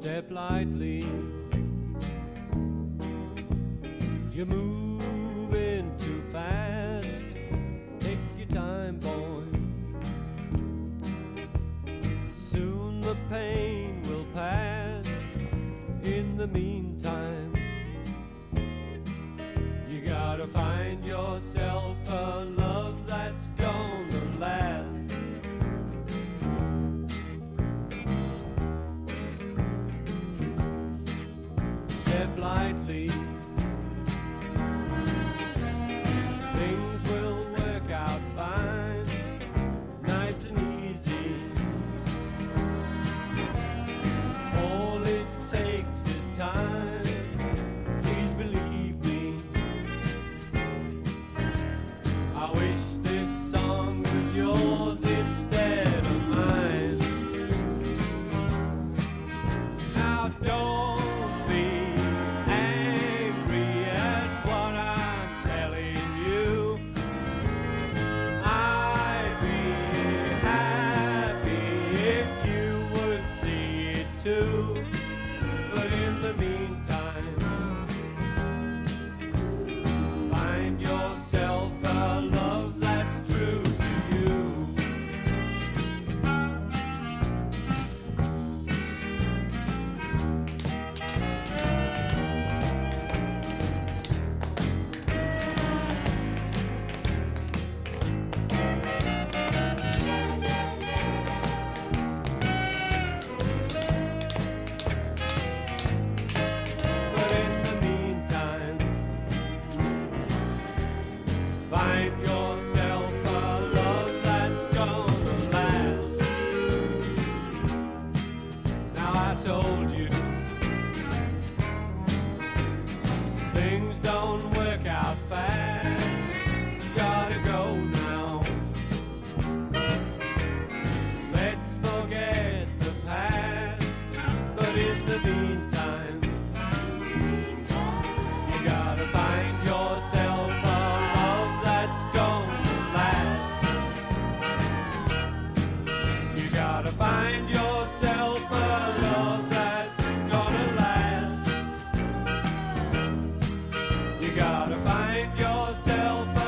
Step lightly, you're moving too fast. Take your time, boy. Soon the pain will pass. In the meantime, you gotta find yourself a love that's gonna last. Step lightly, things will work out fine, nice and easy. All it takes is time, please believe me. I wish this song was yours instead of mine. Now don't be angry at what I'm telling you. I'd be happy if you would see it too. But in the meantime, find yourself a love that's true to you. But in the meantime, find yourself a love that's gonna last. Now I told you, things don't work out fast. Gotta go now. Let's forget the past. But in the meantime, you gotta find yourself a love that's gonna last. You gotta find yourself a love that's gonna last. You gotta find yourself